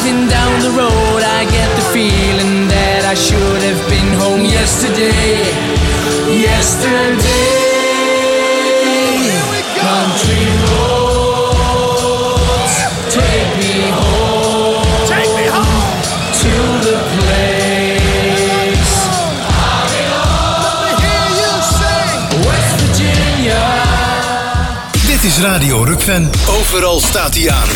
Driving down the road, I get the feeling that I should have been home yesterday. Yesterday. Country roads, take me home. Take me home to the place I belong. Let me hear you sing. West Virginia. Dit is Radio Rukven. Overal staat hij aan.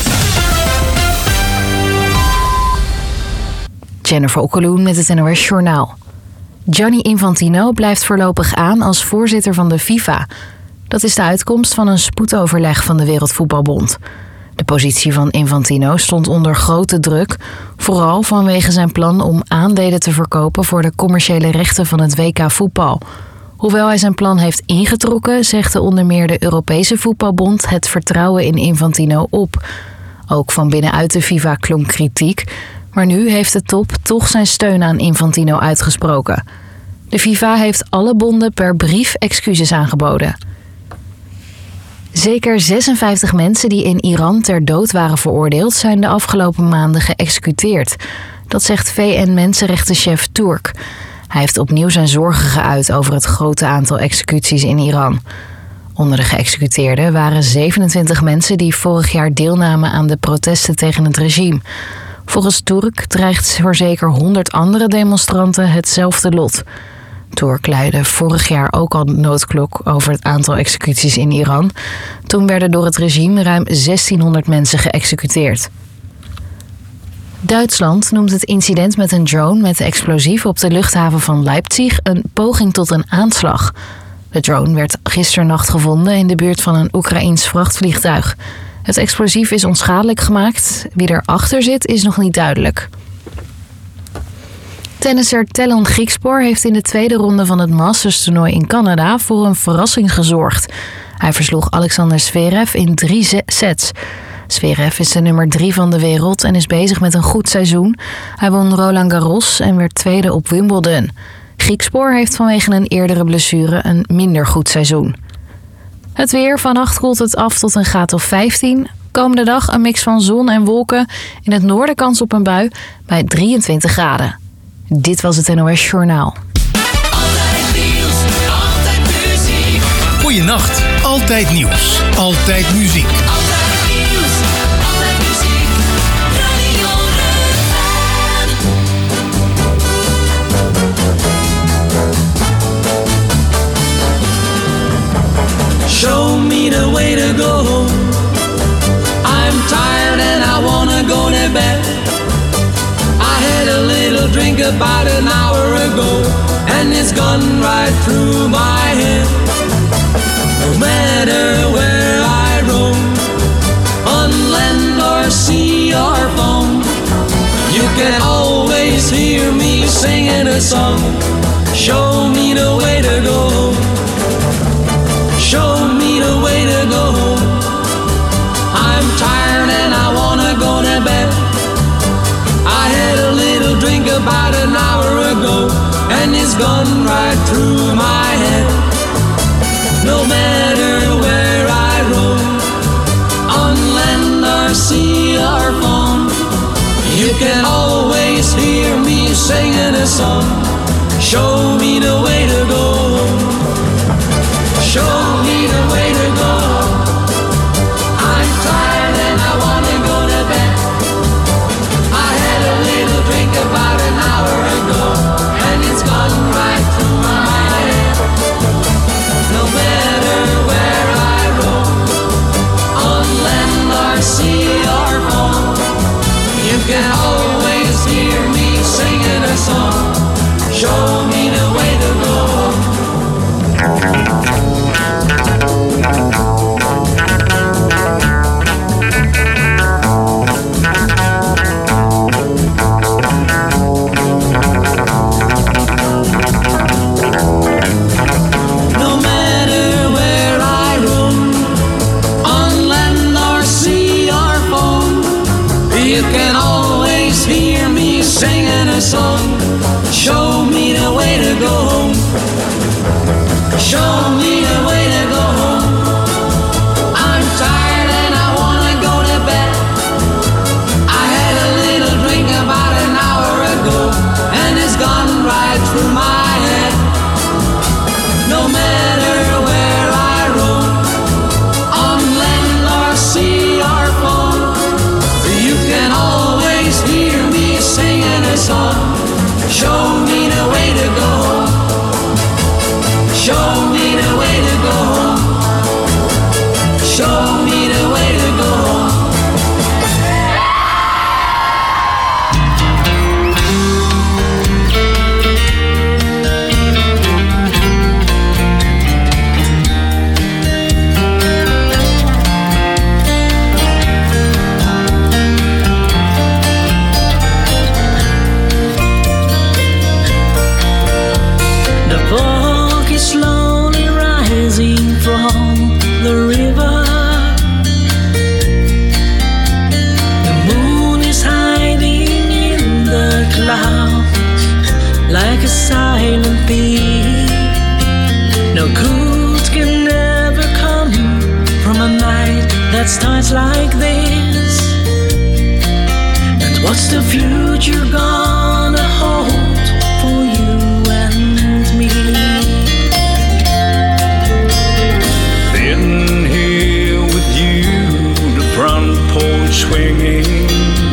Jennifer Okkeloen met het NOS Journaal. Gianni Infantino blijft voorlopig aan als voorzitter van de FIFA. Dat is de uitkomst van een spoedoverleg van de Wereldvoetbalbond. De positie van Infantino stond onder grote druk, vooral vanwege zijn plan om aandelen te verkopen voor de commerciële rechten van het WK voetbal. Hoewel hij zijn plan heeft ingetrokken, zegt onder meer de Europese Voetbalbond het vertrouwen in Infantino op. Ook van binnenuit de FIFA klonk kritiek, maar nu heeft de top toch zijn steun aan Infantino uitgesproken. De FIFA heeft alle bonden per brief excuses aangeboden. Zeker 56 mensen die in Iran ter dood waren veroordeeld zijn de afgelopen maanden geëxecuteerd. Dat zegt VN-mensenrechtenchef Turk. Hij heeft opnieuw zijn zorgen geuit over het grote aantal executies in Iran. Onder de geëxecuteerden waren 27 mensen die vorig jaar deelnamen aan de protesten tegen het regime. Volgens Turk dreigt voor zeker 100 andere demonstranten hetzelfde lot. Turk luidde vorig jaar ook al de noodklok over het aantal executies in Iran. Toen werden door het regime ruim 1600 mensen geëxecuteerd. Duitsland noemt het incident met een drone met explosief op de luchthaven van Leipzig een poging tot een aanslag. De drone werd gisternacht gevonden in de buurt van een Oekraïens vrachtvliegtuig. Het explosief is onschadelijk gemaakt. Wie erachter zit is nog niet duidelijk. Tennisser Tellon Griekspoor heeft in de tweede ronde van het Masters-toernooi in Canada voor een verrassing gezorgd. Hij versloeg Alexander Zverev in 3 sets. Zverev is de nummer 3 van de wereld en is bezig met een goed seizoen. Hij won Roland Garros en werd tweede op Wimbledon. Griekspoor heeft vanwege een eerdere blessure een minder goed seizoen. Het weer, vannacht koelt het af tot een graad of 15. Komende dag een mix van zon en wolken. In het noorden kans op een bui bij 23 graden. Dit was het NOS Journaal. Altijd nieuws, altijd muziek. Goeienacht, altijd nieuws, altijd muziek. Altijd nieuws, altijd muziek. Radio Rukven. Show me the way to go home. I'm tired and I wanna go to bed. I had a little drink about an hour ago, and it's gone right through my head. No matter where I roam, on land or sea or foam, you can always hear me singing a song. Show me the way to go home. Show me the way to go home. I'm tired and I wanna go to bed. I had a little drink about an hour ago, and it's gone right through my head. No matter where I roam, on land or sea or foam, you can always hear me singing a song. Show me the way to go home. Show me the way to go. I'm tired and I wanna go to bed. I had a little drink about an hour ago, and it's gone right through my head. No matter where I roam, on land or sea or foam, you can always hear me singing a song. Show me the way to go. Singing a song, show me the way to go home. Show me the way to go home. I'm tired and I wanna go to bed. I had a little drink song. Show me the way to go home. Show me the way to go home. Show me the way to go home. Slowly rising from the river. The moon is hiding in the clouds like a silent thief. No good can ever come from a night that starts like this. And what's the future gonna hold for you and me? Front porch swinging,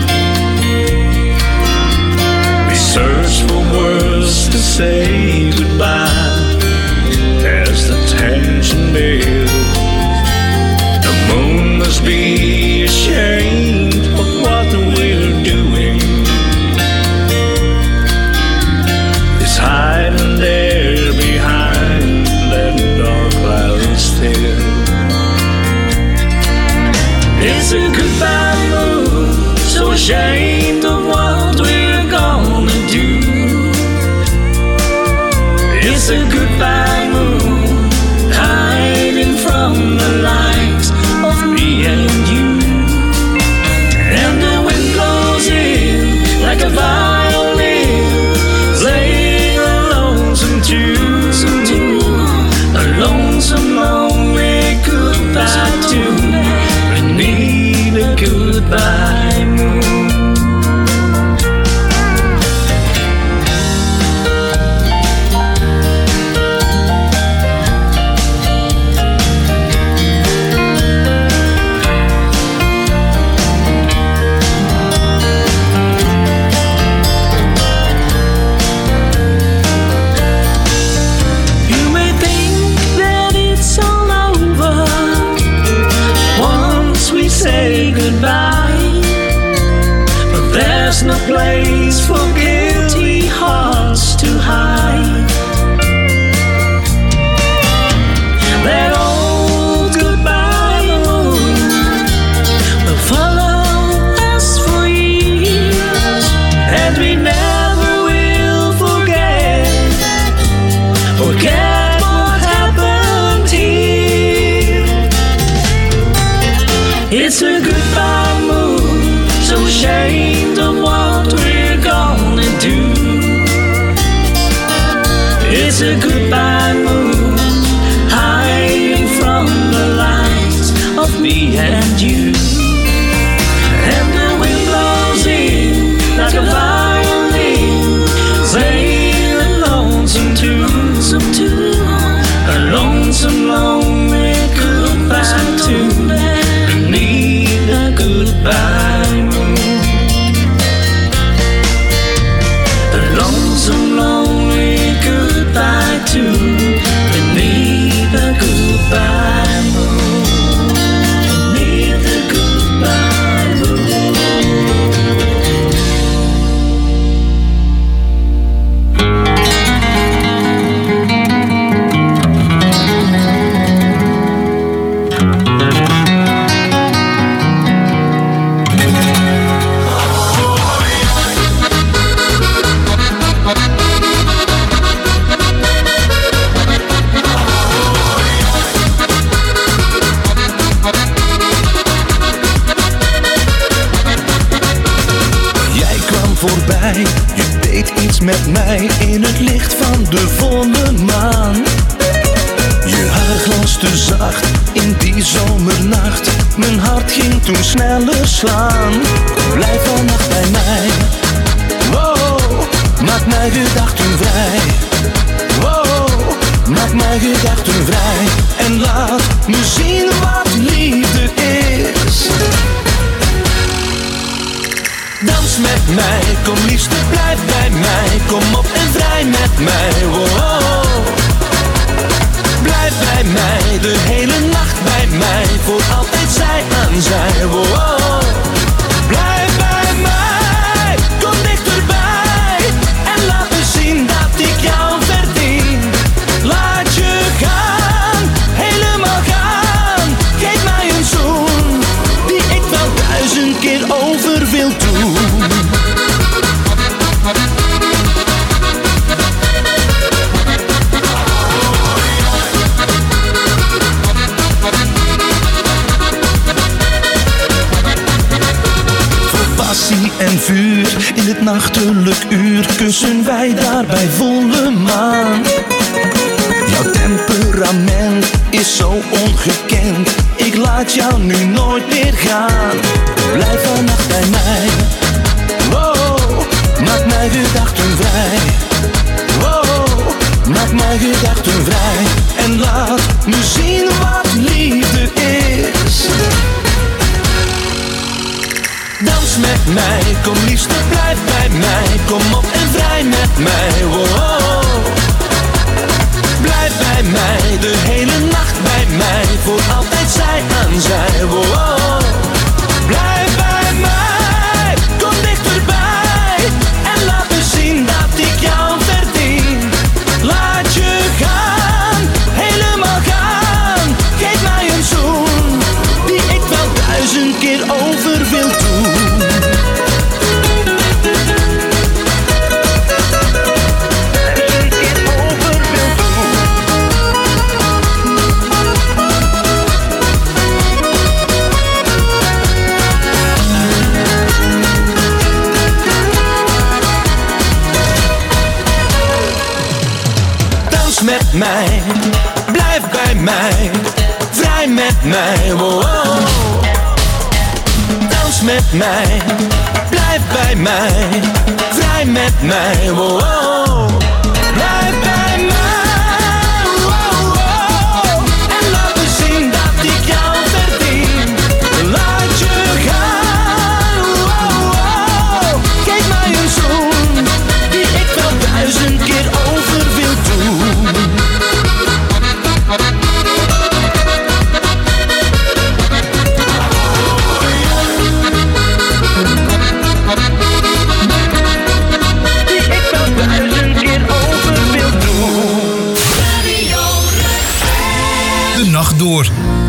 we search for words to say goodbye as the tension builds. The moon must be ashamed of what we're doing. It's hiding there behind that dark cloud still. It's a goodbye moon, so ashamed of what we're gonna do. It's a goodbye moon, hiding from the lights of me and you. And the wind blows in like a violin, playing a lonesome tune, a lonesome, lonely goodbye tune. Need a goodbye moon. You may think that it's all over once we say goodbye, but there's no place for guilty hearts to hide. That old goodbye moon will follow us for years, and we never will forget what happened here. It's a goodbye moon, so ashamed of what we're gonna do. It's a goodbye moon, hiding from the lights of me and you. And the wind blows in like a violin, playing a lonesome tune, a lonesome, lonely goodbye tune. Need a goodbye moon, a lonesome, lonely goodbye tune. Need a goodbye moon, need a goodbye moon. Voorbij, je deed iets met mij in het licht van de volle maan. Je haar glans te zacht in die zomernacht. Mijn hart ging toen sneller slaan. Blijf vannacht bij mij. Wow, maak mijn gedachten vrij. Wow, maak mijn gedachten vrij. En laat me zien wat liefde is. Dans met mij, kom liefste blijf bij mij. Kom op en vrij met mij, wow. Blijf bij mij, de hele nacht bij mij. Voor altijd zij aan zij, wow. Blijf bij mij, kom dichterbij. En laat me zien dat ik jou verdien. Laat je gaan, helemaal gaan. Geef mij een zoen, die ik wel 1000 keer over wil doen. Passie en vuur, in het nachtelijk uur kussen wij daar bij volle maan. Jouw temperament is zo ongekend, ik laat jou nu nooit meer gaan. Blijf vannacht bij mij, wow, maak mijn gedachten vrij. Wow, maak mijn gedachten vrij. En laat me zien wat liefde is. Dans met mij, kom liefste blijf bij mij. Kom op en vrij met mij, wow. Blijf bij mij, de hele nacht bij mij. Voor altijd zij aan zij, wow. Blijf bij mij, kom dichterbij. En laat me zien dat ik jou verdien. Laat je gaan, helemaal gaan. Geef mij een zoen, die ik wel 1000 keer over wil doen. Met mij, blijf bij mij, vrij met mij, wow. Dans met mij, blijf bij mij, vrij met mij, wow. Blijf bij mij, wow. En laat me zien dat ik jou verdien. Laat je gaan, wow. Geef mij een zoen, die ik wel 1000 keer over wil doen. De nacht door.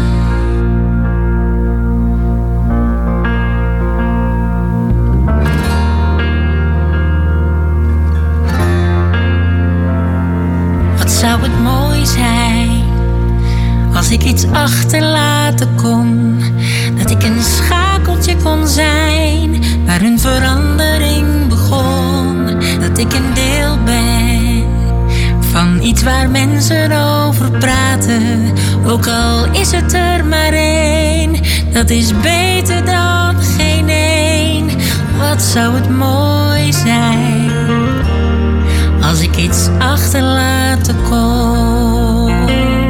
Wat zou het mooi zijn als ik iets achterlaten kon. Dat ik een schakeltje kon zijn waar een verandering begon. Dat ik een deel ben van iets waar mensen over praten. Ook al is het er maar één, dat is beter dan geen één. Wat zou het mooi zijn als ik iets achterlaten kon.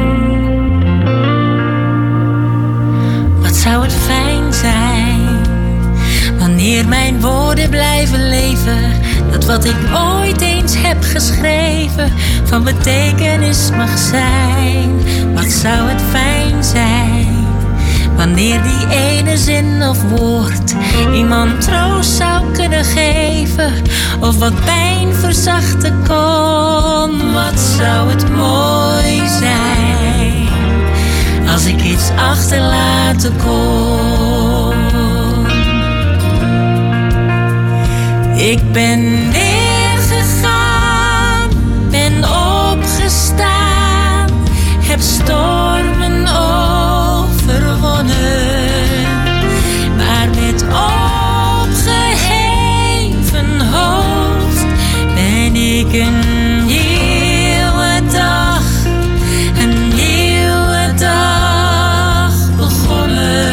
Wat zou het fijn zijn wanneer mijn woorden blijven leven. Dat wat ik ooit eens heb geschreven van betekenis mag zijn. Wat zou het fijn zijn wanneer die ene zin of woord iemand troost zou kunnen geven. Of wat pijn verzachten kon. Wat zou het mooi zijn als ik iets achterlaten kon. Ik ben neergegaan, ben opgestaan, heb stormen overwonnen. Maar met opgeheven hoofd ben ik een nieuwe dag, een nieuwe dag begonnen.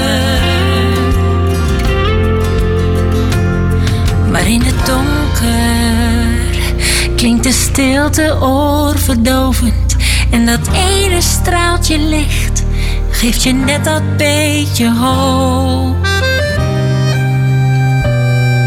Maar in het donker klinkt de stilte oorverdovend. En dat ene straaltje licht geeft je net dat beetje hoop.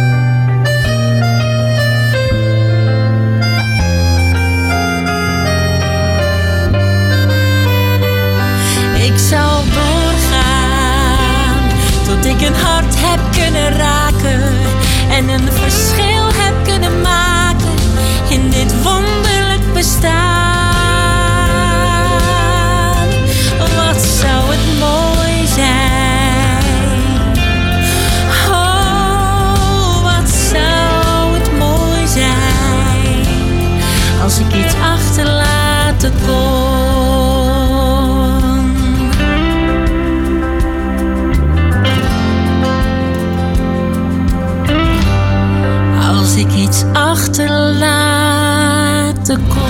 ik iets achterlaten kon.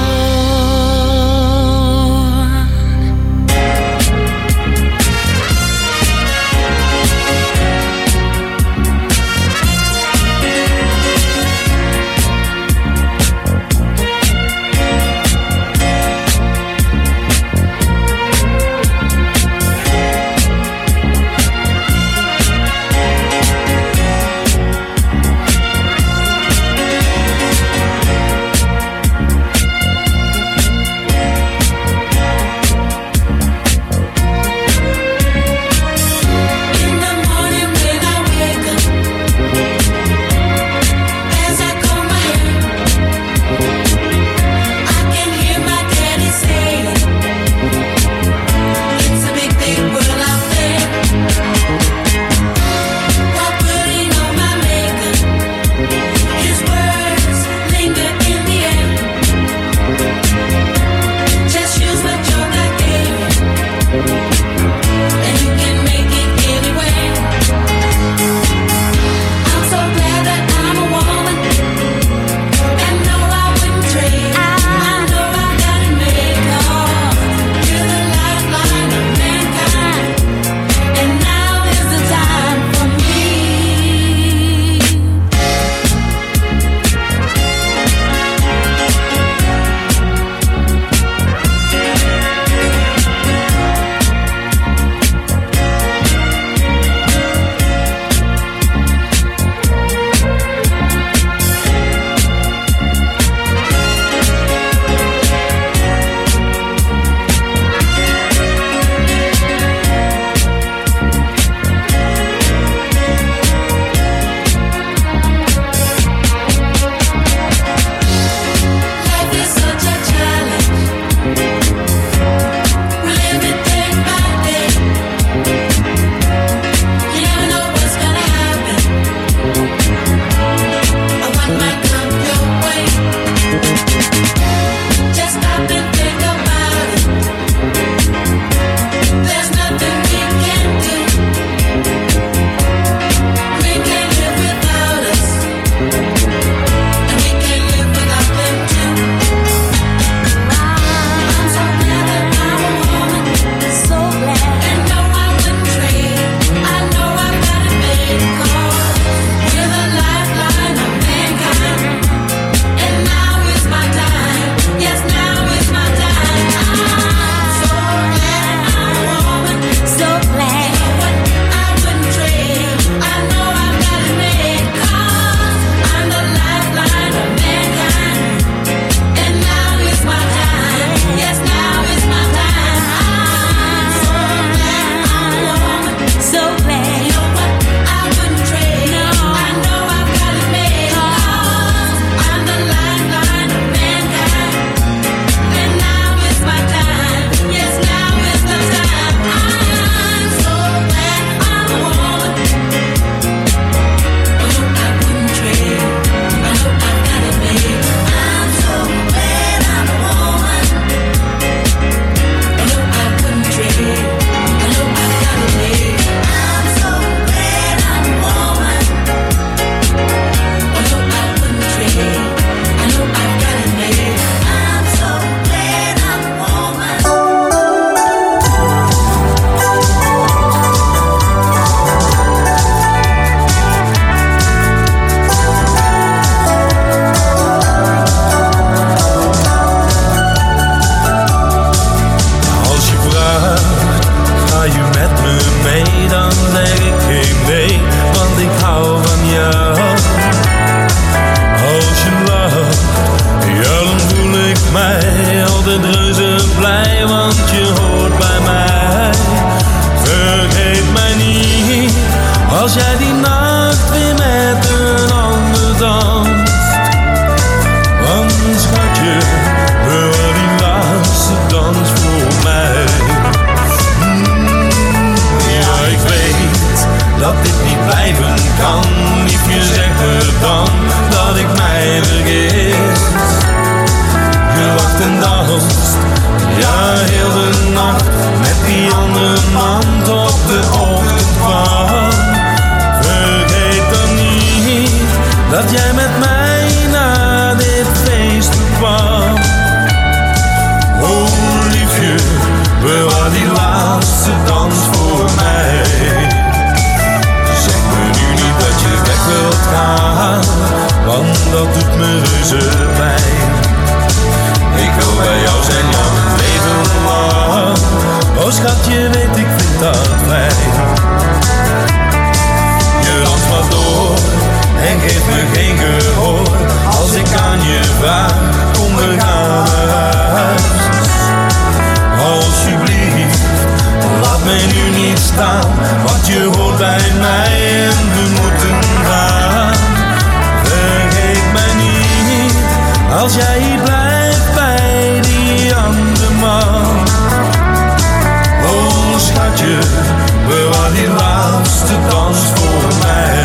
dat jij met mij naar dit feest kwam. Oh liefje, bewaar die laatste dans voor mij. Zeg me nu niet dat je weg wilt gaan, want dat doet me reuze pijn. Ik wil bij jou zijn, ja mijn leven lang. Oh schatje, weet ik vind dat fijn. Je danst maar door en geeft me geen gehoor. Als ik aan je vraag, kom we gaan naar huis. Alsjeblieft, laat mij nu niet staan, want je hoort bij mij en we moeten gaan. Vergeet mij niet, als jij hier blijft bij die andere man. Oh schatje, bewaar die laatste dans voor mij.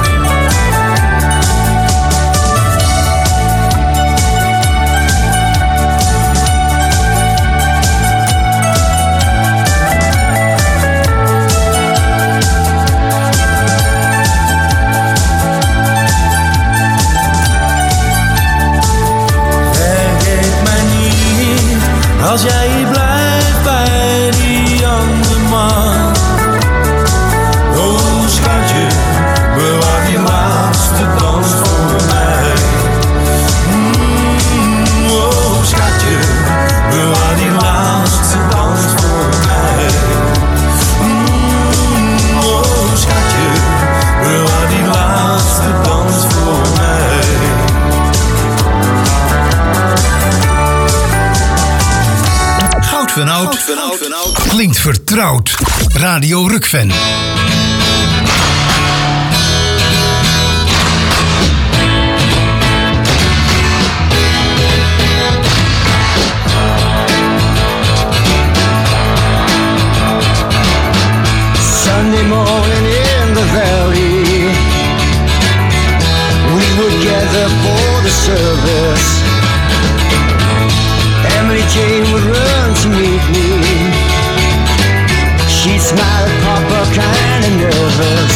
Als jij hier blijft bij die andere man. Oh schatje, bewaar die laatste dans voor mij. Oh schatje, bewaar die laatste dans voor mij. Oh schatje, bewaar die laatste dans voor mij. Van oud, klinkt vertrouwd. Radio Rukven. Sunday morning in the valley, we would gather for the service. Emily Jane would run to meet me. She'd smile at Papa, kind of nervous.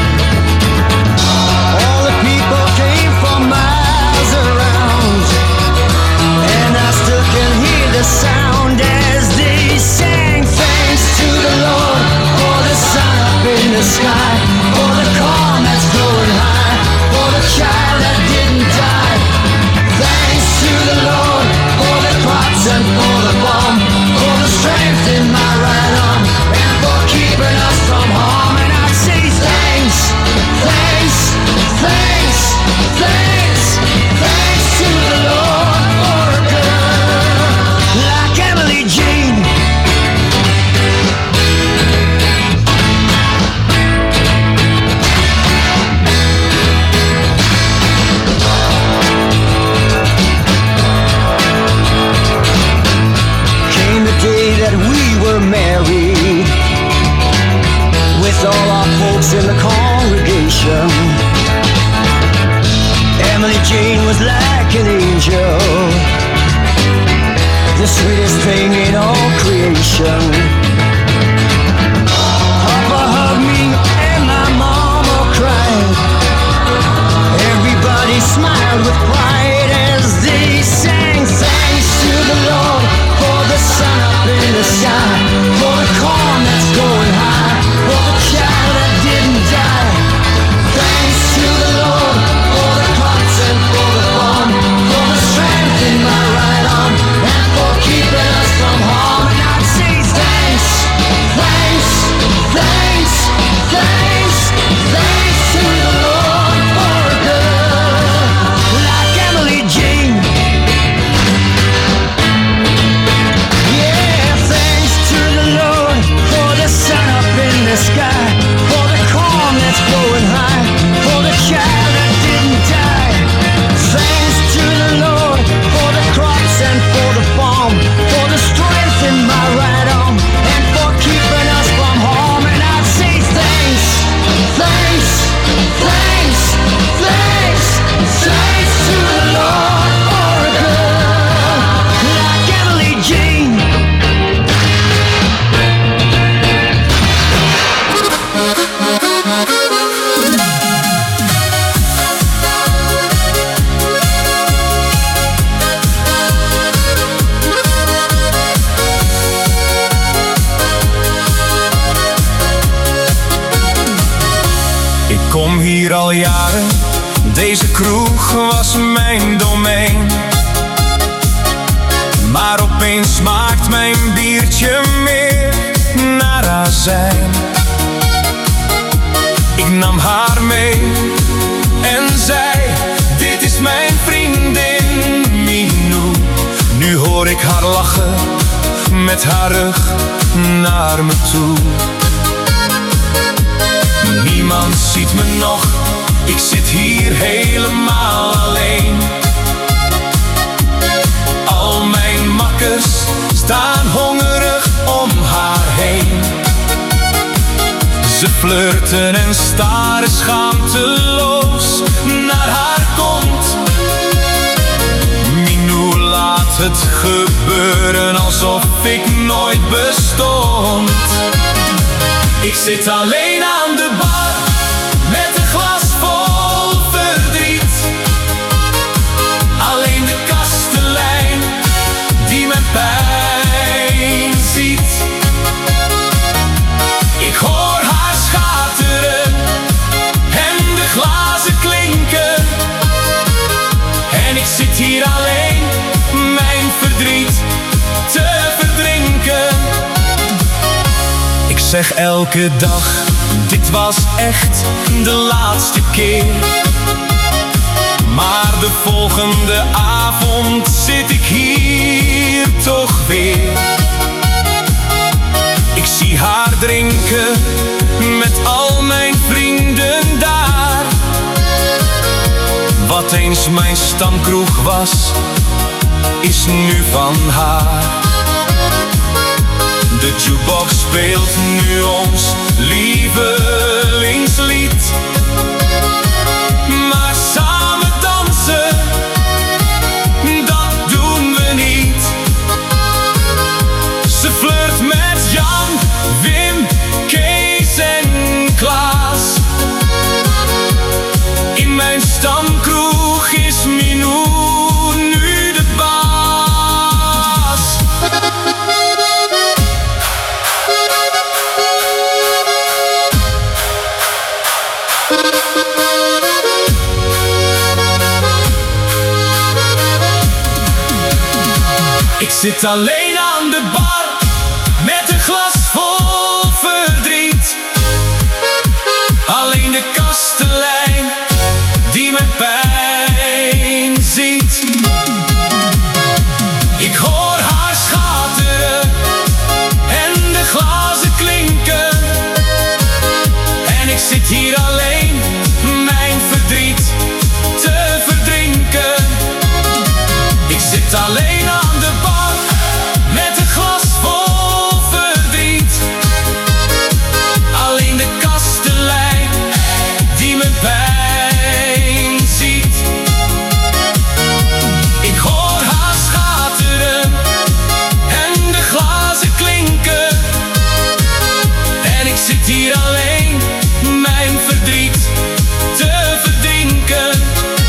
All the people came from miles around, and I still can hear the sound as they sang thanks to the Lord for the sun up in the sky, for the calm that's flowing high, for the child that didn't die. Thanks to the Lord for the crops and for the bomb, for the strength in my right arm, and for keeping us from harm. And I say thanks, thanks, thanks, thanks, thanks to the Lord for a girl like Emily Jane. Day that we were married, with all our folks in the congregation. Emily Jane was like an angel, the sweetest thing in all creation. Papa hugged me and my mama cried. Everybody smiled with pride as they sang thanks to the Lord for the sun up in the sky, for the calm that's going high, for the child that didn't die. Thanks to the Lord for the crops and for the farm, for the strength in my right arm, and for keeping hier al jaren, deze kroeg was mijn domein. Maar opeens smaakt mijn biertje meer naar azijn. Ik nam haar mee en zei, dit is mijn vriendin Minou. Nu hoor ik haar lachen met haar rug naar me toe. Niemand ziet me nog, ik zit hier helemaal alleen. Al mijn makkers staan hongerig om haar heen. Ze flirten en staren schaamteloos naar haar kont. Minou laat het gebeuren alsof ik nooit bestond. Ik zit alleen aan de bar met een glas vol verdriet. Alleen de kastelein die mijn pijn ziet. Ik hoor haar schateren en de glazen klinken. En ik zit hier alleen mijn verdriet te verdrinken. Ik zeg elke dag, dit was echt de laatste keer. Maar de volgende avond zit ik hier toch weer. Ik zie haar drinken met al mijn vrienden daar. Wat eens mijn stamkroeg was, is nu van haar. De jukebox speelt nu ons lievelingslied. Maar samen dansen, dat doen we niet. Ze flirt met Jan, Wim, Kees en Klaas. In mijn stamkroeg is Minou nu de baas. Ik zit alleen aan de bar met een glas vol verdriet. Alleen de kastelein die mijn pijn ziet. Ik hoor haar schateren en de glazen klinken. En ik zit hier alleen mijn verdriet te verdrinken. Ik zit alleen aan de bar met een glas vol verdriet. Alleen de kastelein die mijn pijn ziet. Ik hoor haar schateren en de glazen klinken. En ik zit hier alleen mijn verdriet te verdrinken.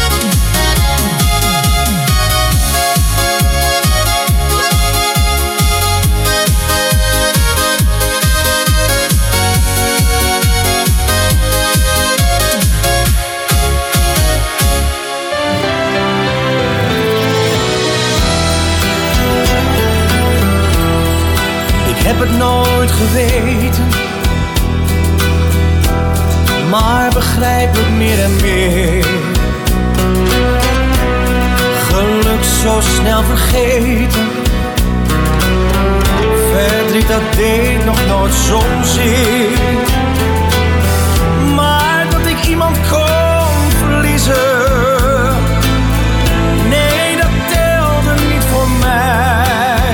Ik heb het nooit geweten, maar begrijp het meer en meer. Geluk zo snel vergeten, verdriet dat deed nog nooit zozeer. Maar dat ik iemand kon verliezen, nee, dat telde niet voor mij.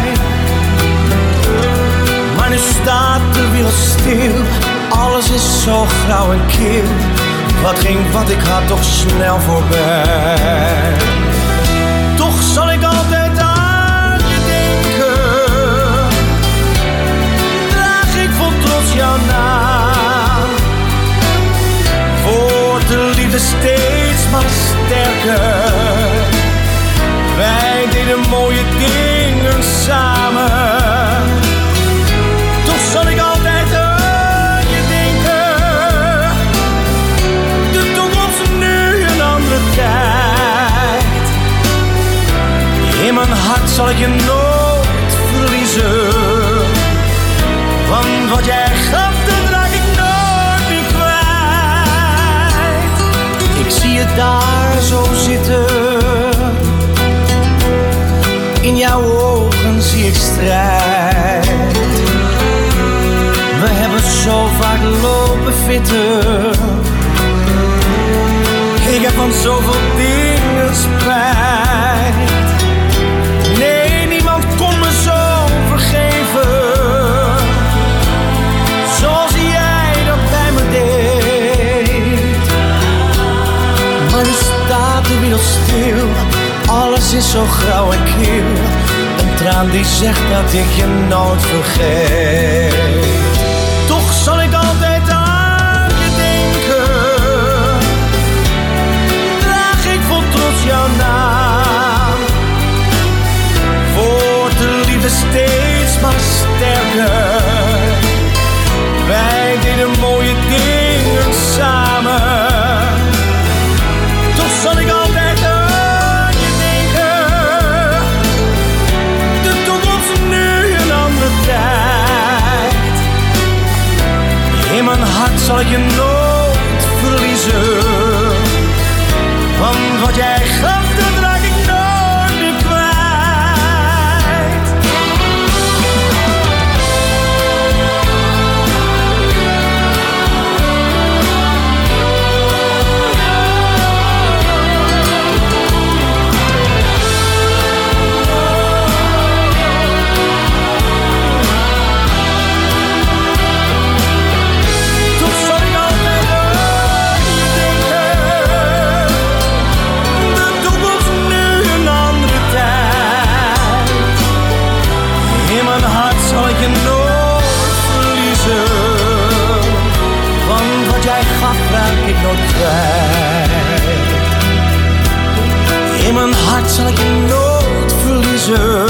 Maar nu staat de wereld stil, alles is zo grauw en kil. Wat ging wat ik had toch snel voorbij. Toch zal ik altijd aan je denken, draag ik vol trots jouw naam. Wordt de liefde steeds maar sterker, wij deden mooie dingen samen. Toch zal ik altijd aan je denken, de toekomst zal ik je nooit verliezen. Want wat jij gaf, dat raak ik nooit meer kwijt. Ik zie je daar zo zitten. In jouw ogen zie ik strijd. We hebben zo vaak lopen fitten. Ik heb van zoveel dingen spijt. Nee, niemand kon me zo vergeven. Zoals jij dat bij me deed. Maar nu staat de wereld stil. Alles is zo grauw en kil. Een traan die zegt dat ik je nooit vergeet. Toch zal ik altijd aan je denken. Draag ik vol trots jouw naam. Wordt de liefde steeds maar sterker. Wij deden mooie dingen samen. Toch zal ik altijd aan je denken. De toekomst nu een andere tijd. In mijn hart zal ik je nooit verliezen. Want wat jij gaf, dat raak ik nooit meer kwijt. Toch zal ik altijd aan je denken. De toekomst nu een andere tijd. In mijn hart zal ik je nooit verliezen. Want wat jij gaf, raak ik nooit kwijt. In mijn hart zal ik je nooit verliezen.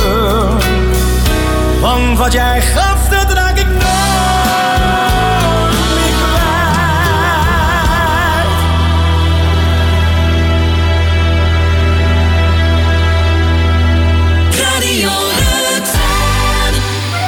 Want wat jij gaf, dat raak ik nooit meer kwijt. Radio Rukven.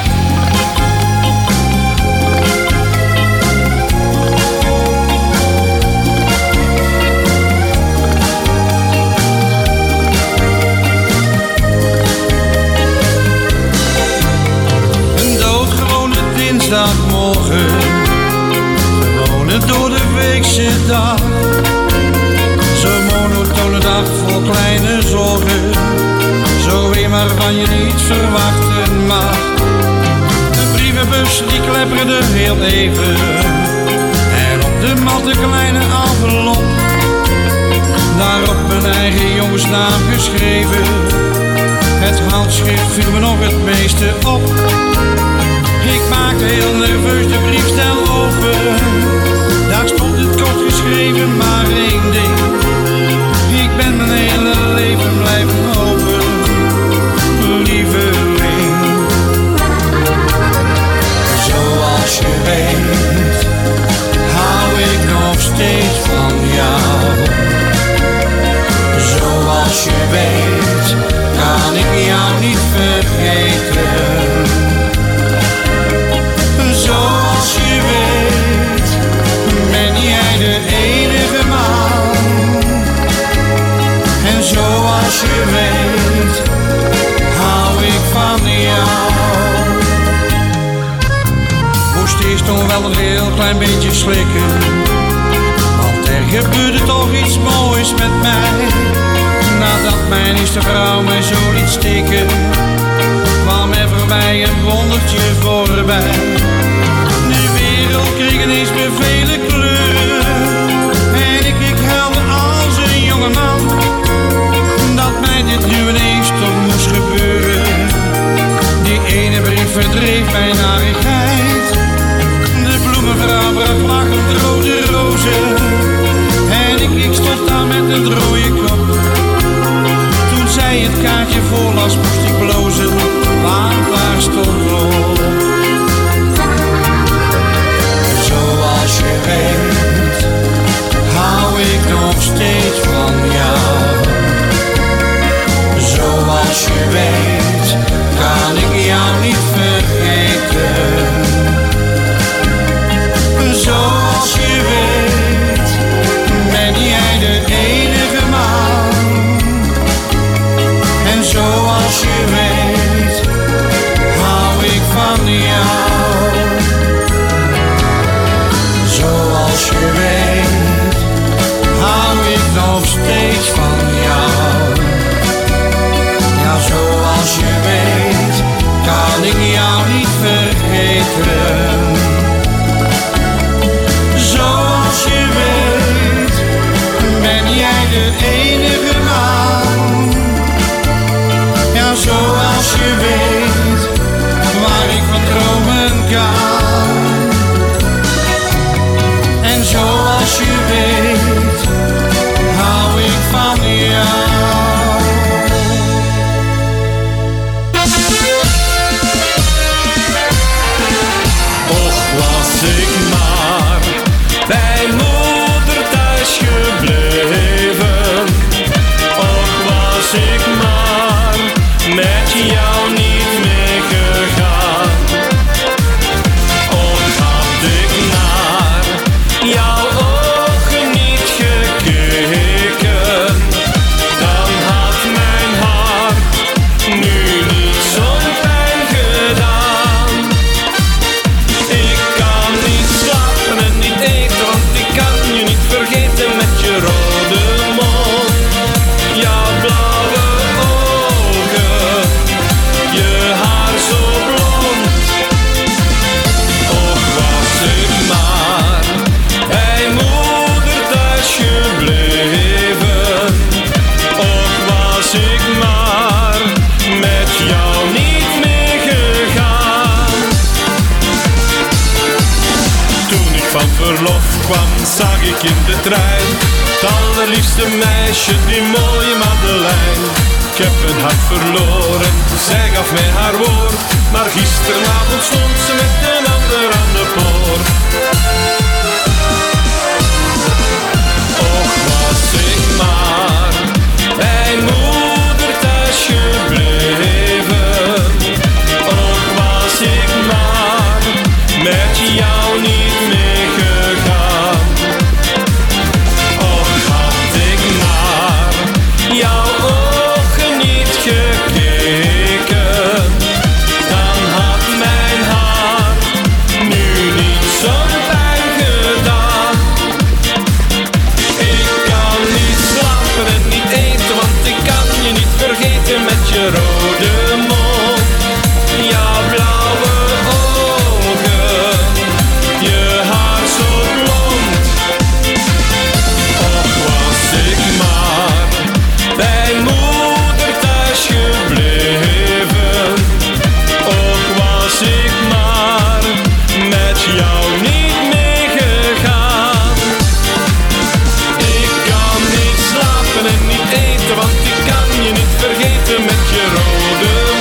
Een doodgewone dinsdagmorgen, gewone door de weekse dag. Zo'n monotone dag vol kleine zorgen, zo weer maar van je niet verwachten mag. De brievenbus die klepperde heel even, en op de mat een kleine envelop. Daarop mijn eigen jongensnaam geschreven, het handschrift viel me nog het meeste op. Ik maakte heel nerveus de briefstel open. Daar stond het kort geschreven maar één ding. Ik ben mijn hele leven blijven hopen, lieveling. Zoals je weet, hou ik nog steeds van jou. Zoals je weet, kan ik jou niet vergeten. Zoals je weet, ben jij de enige man. En zoals je weet, hou ik van jou. Moest eerst nog wel een heel klein beetje slikken, want er gebeurde toch iets moois met mij. Nadat mijn eerste vrouw mij zo liet steken, kwam er voor mij een wondertje voorbij. De wereld kreeg ineens weer vele kleuren, en ik huilde als een jonge man. Dat mij dit nu ineens toch moest gebeuren. Die ene brief verdreef mijn narigheid. De bloemenvrouw bracht lachend rode rozen, en ik stond daar met een rode kop. Toen zij het kaartje voorlas moest ik blozen, want daar stond op. Zoals je weet, hou ik nog steeds van jou. Zoals je weet, van verlof kwam, zag ik in de trein het allerliefste meisje, die mooie Madeleine. Ik heb een hart verloren, zij gaf mij haar woord, maar gisteravond stond ze met een ander aan de poort. Och, was ik maar bij moeder thuis gebleven. Och, was ik maar met jou niet meegegaan. Och, had ik naar jouw ogen niet gekeken, dan had mijn hart nu niet zo'n pijn gedaan. Ik kan niet slapen en niet eten, want ik kan je niet vergeten met je rode mond, jouw blauwe ogen, je haar zo blond. Och, was ik maar bij moeder thuis gebleven. Och, was ik maar met jou niet meegegaan. Ik kan niet slapen en niet eten, want ik kan je niet vergeten met je rode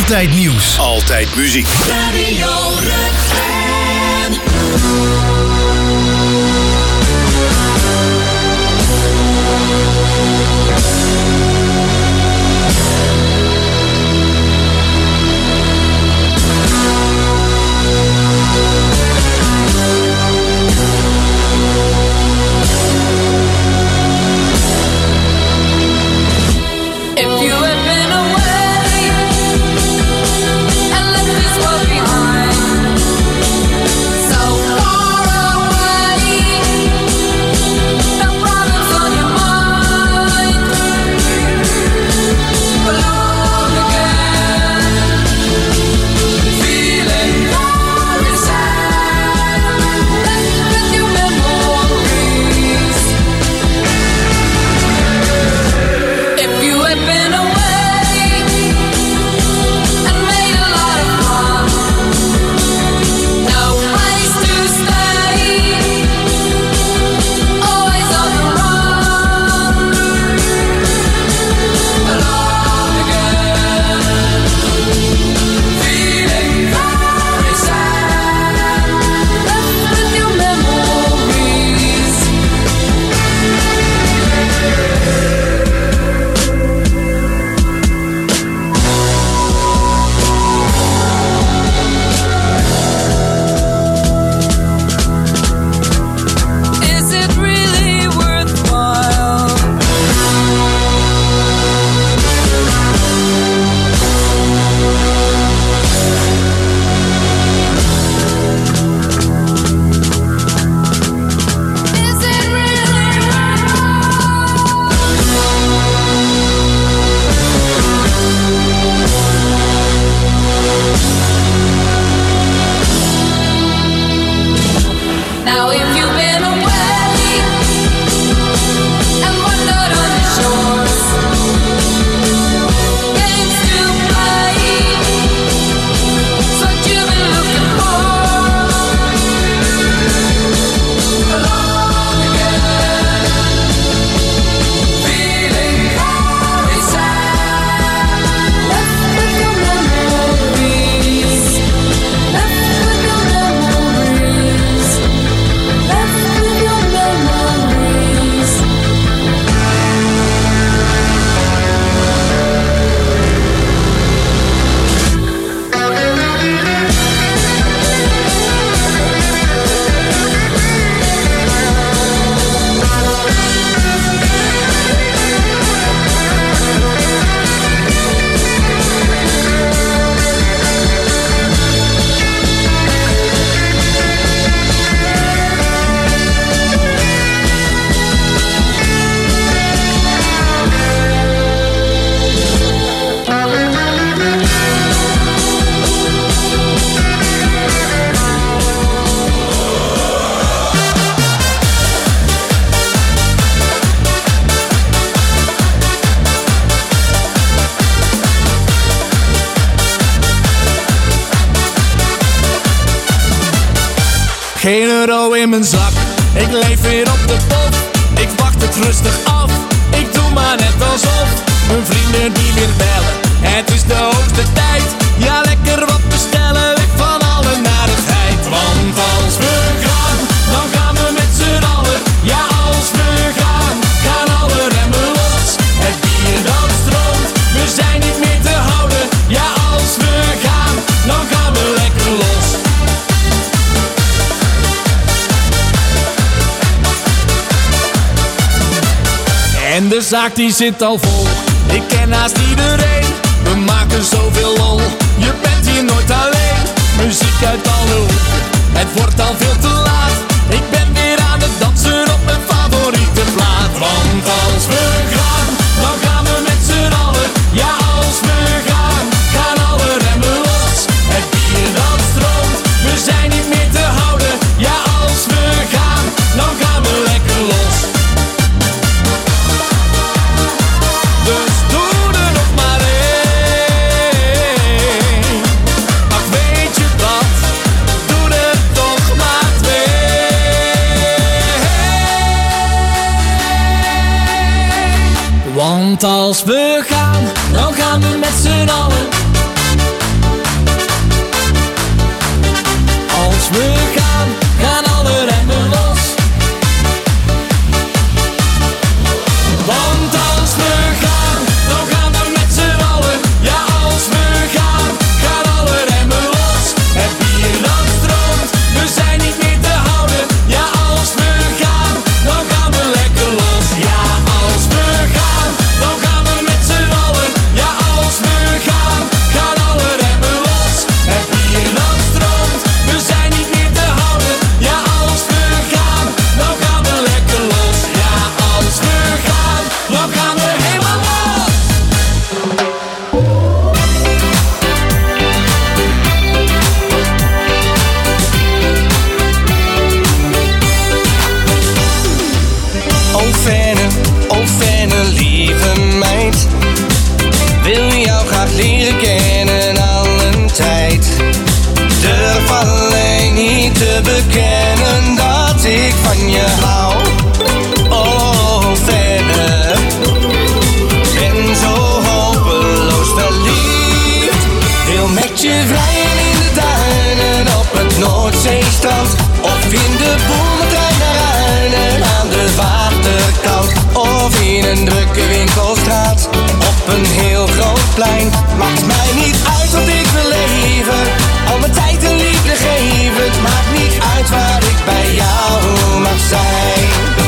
Altijd nieuws. Altijd muziek. Radio Rukven. Geen euro in mijn zak, ik leef weer op de pop. Ik wacht het rustig af, ik doe maar net alsof. Mijn vrienden die weer bellen, het is de hoogste tijd. Ja, lekker wat bestellen, ik van alle narigheid. Want als we gaan, dan gaan we met z'n allen. Ja, als we gaan, gaan alle remmen los. Het bier dat stroomt, we zijn niet meer te houden. Ja, als we gaan, dan gaan we lekker los. En de zaak die zit al vol, ik ken haast iedereen. We maken zoveel lol, je bent hier nooit alleen. Muziek uit alle hoeken, het wordt al veel te laat. Ik ben weer aan het dansen op mijn favoriete plaat. Want als we gaan, dan gaan we met z'n allen. Ja, als we gaan, gaan alle remmen los. Het bier dat stroomt, we zijn niet meer te houden. Ja, als we gaan, dan gaan we lekker los. Dus doe er nog maar één. Ach, weet je wat? Doe er toch maar twee. Want als we gaan, dan gaan we met z'n allen. we gaan, gaan alle remmen los. Want als we gaan, dan gaan we met z'n allen. Ja, als we gaan, gaan alle remmen los. Het bier dat stroomt, we zijn niet meer te houden. Ja, als we gaan, dan gaan we lekker los. Ja, als we gaan, dan gaan we met z'n allen. Ja, als we gaan, gaan alle remmen los. Het bier dat stroomt, we zijn niet meer te houden. Ja, als we gaan, dan gaan we lekker los. Ja, als we gaan, dan gaan we helemaal los. Oh fijne lieve meid, wil jou graag leren kennen al een tijd. Durf alleen niet te bekennen dat ik van je hou. Oh fijne, ben zo hopeloos verliefd. Wil met je vrijen in de duinen, op het Noordzeestrand. Of in de boemertrein naar Arnhem aan de waterkant. Of in een drukke winkelstraat, op een heel groot plein. Maakt mij niet uit wat ik wil leven, al mijn tijd en liefde geven. Het maakt niet uit waar ik bij jou mag zijn.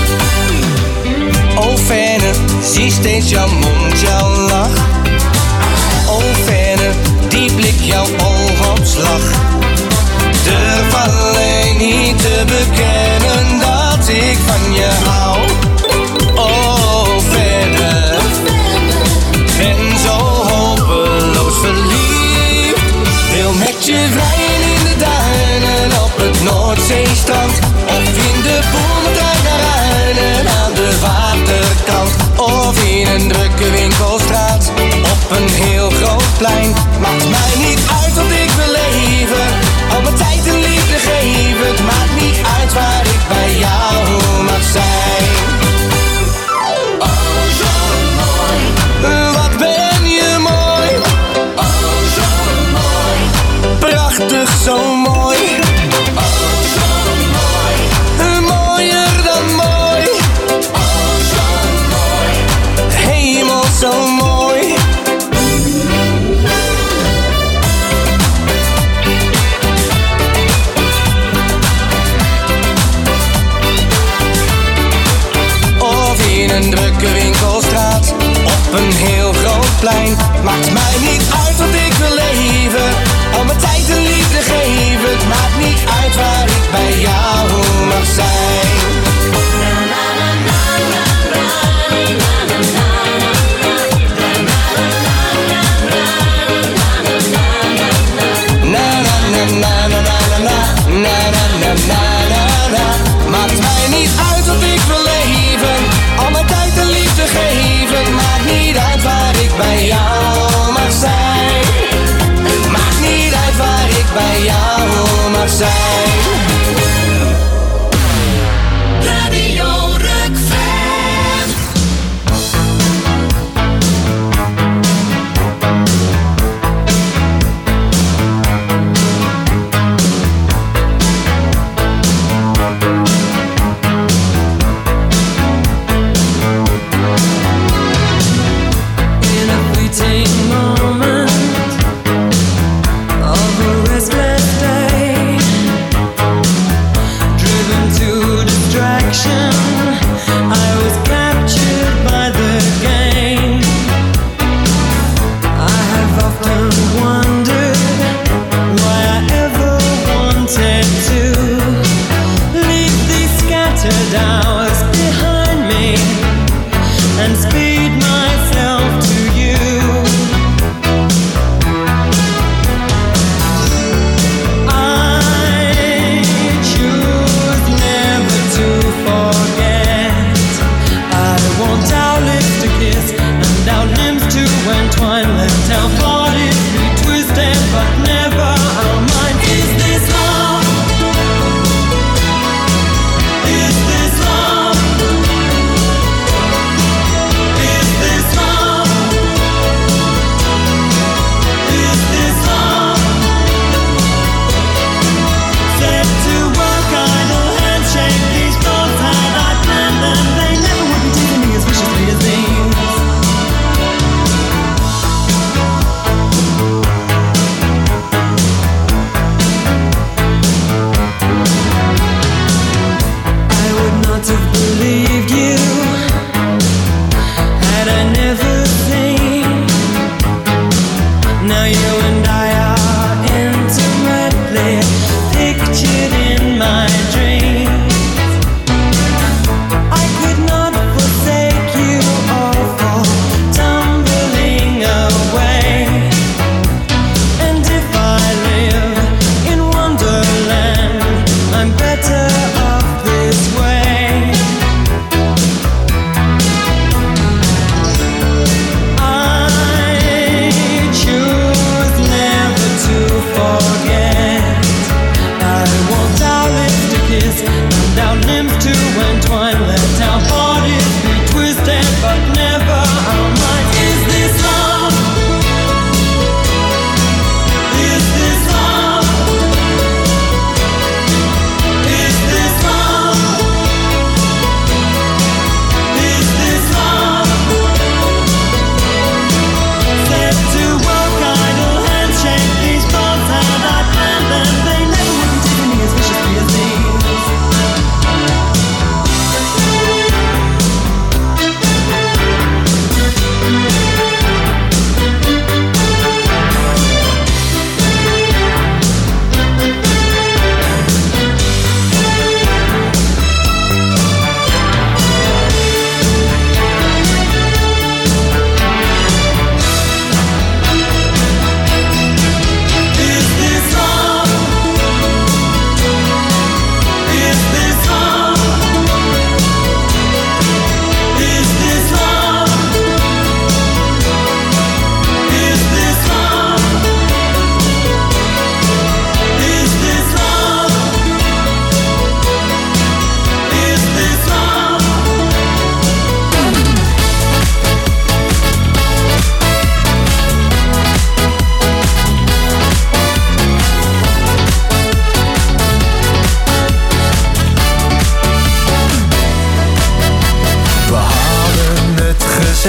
Oh fijne, zie steeds jouw mond, jouw lach. Oh fijne, die blik, jouw oogopslag. Durf alleen niet te bekennen dat ik van je hou. Oh verder, ben zo hopeloos verliefd. Wil met je vrijen in de duinen, op het Noordzeestrand. Of in de boemertrein naar Arnhem aan de waterkant. Of in een drukke winkelstraat, op een heel groot plein. Maakt mij niet uit wat ik wil leven, al mijn tijd en liefde geven. Het maakt niet uit waar ik bij jou mag zijn. Oh zo mooi, wat ben je mooi. Oh zo mooi, prachtig zo mooi. Oh zo mooi, mooier dan mooi. Oh zo mooi, hemel zo mooi. In een drukke winkelstraat, op een heel groot plein. Maakt mij niet uit wat ik wil leven, al mijn tijd en liefde geven. Het maakt niet uit waar ik bij jou mag zijn. Na na na na na na na na na na na. Maakt mij niet uit wat ik wil leven, al mijn tijd en liefde geven. Maakt niet uit waar ik bij jou mag zijn. Het maakt niet uit waar ik bij jou mag zijn. Radio Rock-fan. Moment of a restless day,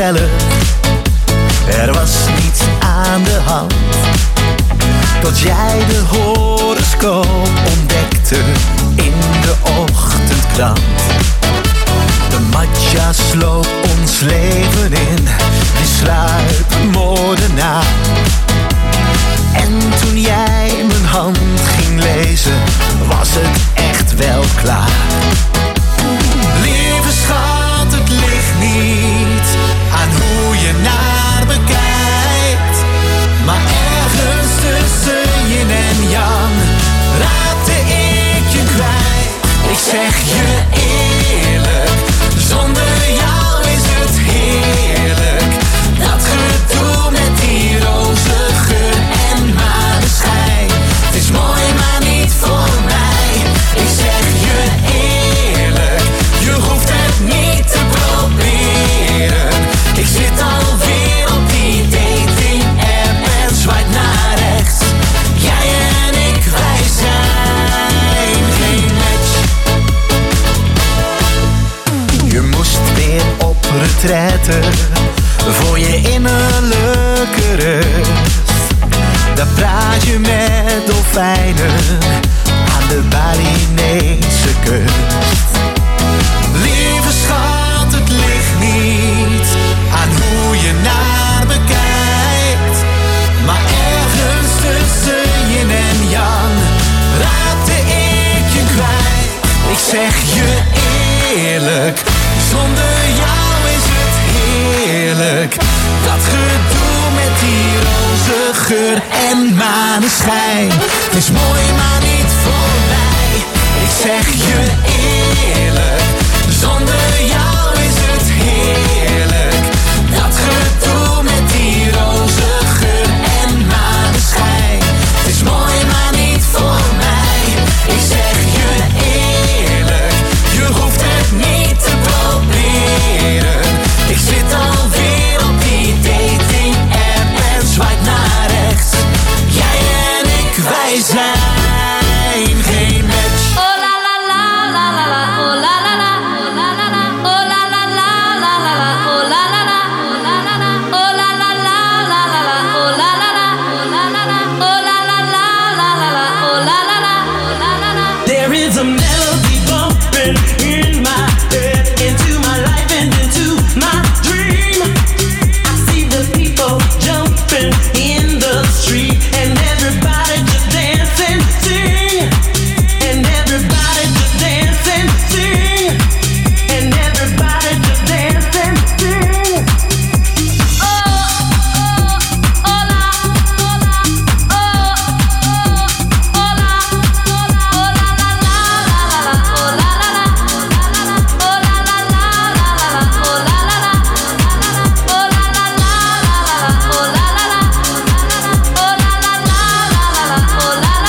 gezellig, er was niets aan de hand. Tot jij de horoscoop ontdekte in de ochtendkrant. De matja sloop ons leven in, die sluipmoordenaar. En toen jij mijn hand ging lezen, was het echt wel klaar. Lieve schat, het ligt niet aan hoe je naar me kijkt, maar ergens tussen yin en yang raakte ik je kwijt. Ik zeg je eerlijk, zonder jou is het heerlijk. Dat gedoe met die roze geur en maneschijn, het is mooi maar niet voor mij. Ik zeg je eerlijk, je hoeft het niet te proberen. Ik zit alweer op die dating app en zwaait naar rechts. Jij en ik, wij zijn geen match. Je moest weer op retraite voor je innerlijke rust. Daar praat je met dolfijnen aan de Balinese kust. Lieve schat, het ligt niet aan hoe je naar me kijkt, maar ergens tussen yin en yang raakte ik je kwijt. Ik zeg je eerlijk, zonder jou is het heerlijk. Dat gedoe met die roze geur en maneschijn, het is mooi maar niet voor mij. Ik zeg je eerlijk, zonder jou is het heerlijk. Dat gedoe met die roze geur en maneschijn, het is mooi maar niet voor mij. Ik zeg je eerlijk, je hoeft het niet te proberen. Ik zit alweer op die dating app en zwaait naar rechts. Jij en ik, wij zijn